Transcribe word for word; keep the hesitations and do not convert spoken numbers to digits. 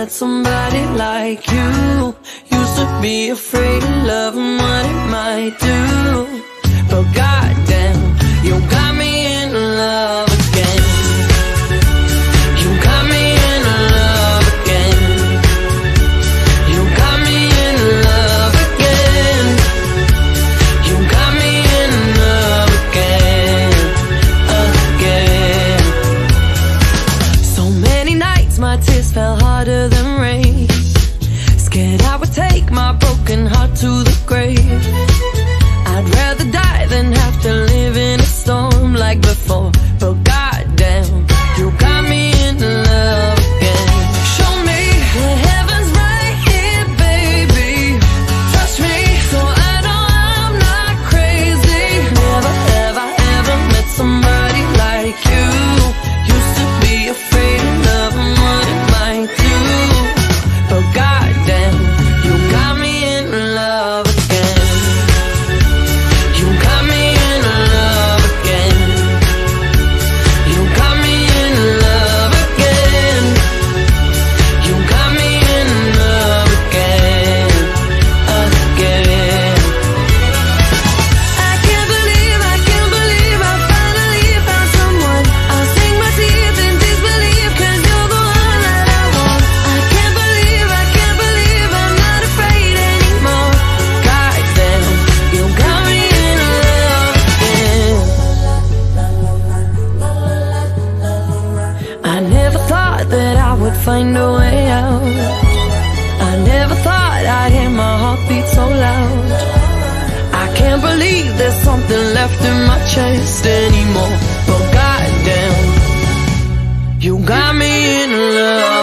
met somebody like you. Used to be afraid of love and what it might do, but goddamn, you got me in love again. You got me in love again. You got me in love again. You got me in love again, again. So many nights my tears fell harder than rain. Scared I would take my broken heart to the grave. I'd rather die than have to live in a storm like before, but goddamn, you got me in love again. Show me the heavens right here, baby. Touch me so I know I'm not crazy. Never have I ever met somebody like you. Used to be afraid of love and what it might do, but goddamn, you got me in love again. You got me in love again. You got me in love again. You got me in love again, again. I can't believe, I can't believe I finally found someone. I'll sink my teeth in disbelief, 'cause you're the one that I want. I can't believe, I can't believe I'm not afraid anymore. Goddamn, you got me in love again. I never thought that I would find a way out. I never thought I'd hear my heartbeat so loud. I can't believe there's something left in my chest anymore, but goddamn, you got me in love.